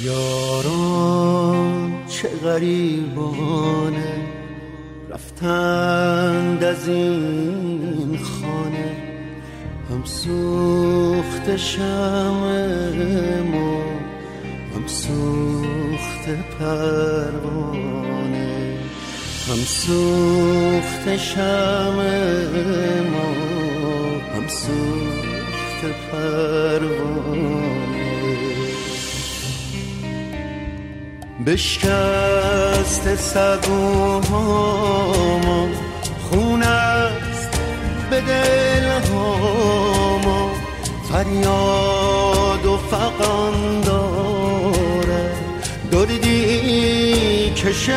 یاران چه غریبانه رفتند از این خانه، هم سوخت شمع ما هم سوخت پروانه، هم سوخت شمع ما هم سوخت پروانه. بشکست سبوهاما خون است به دلهاما، فریاد و فغان داره دردی کشه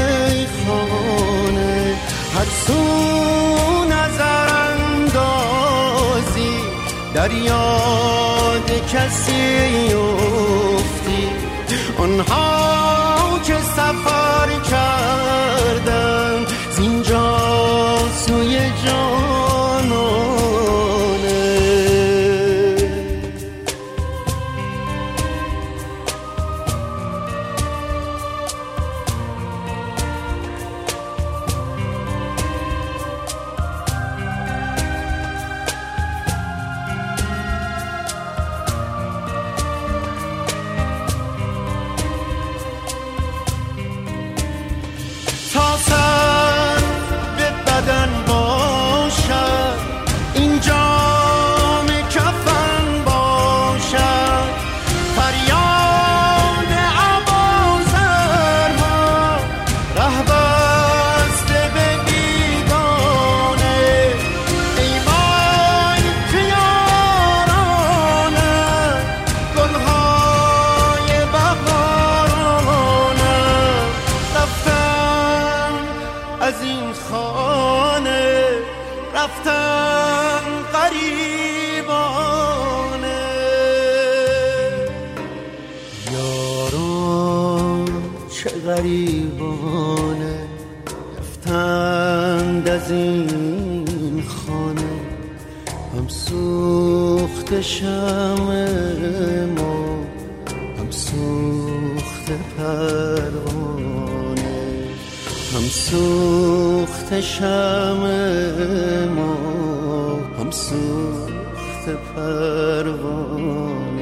میخانه. هر سو نظر اندازی در یاد کسی افتی، آنها که سفر کردن زینجا سوی جانانه. تا سر به بدن باشد این جام کفن باشد، فریاد عبازرها ره بسته به بیگانه. ای وای که یارانه گلهای بهارانه رفتن از این خانه، رفتن غریبانه. یاران چه غریبانه رفتند از این خانه، هم سوخت شمع ما هم سوخت پروانه، هم سوخت شمع ما هم سوخت پروانه.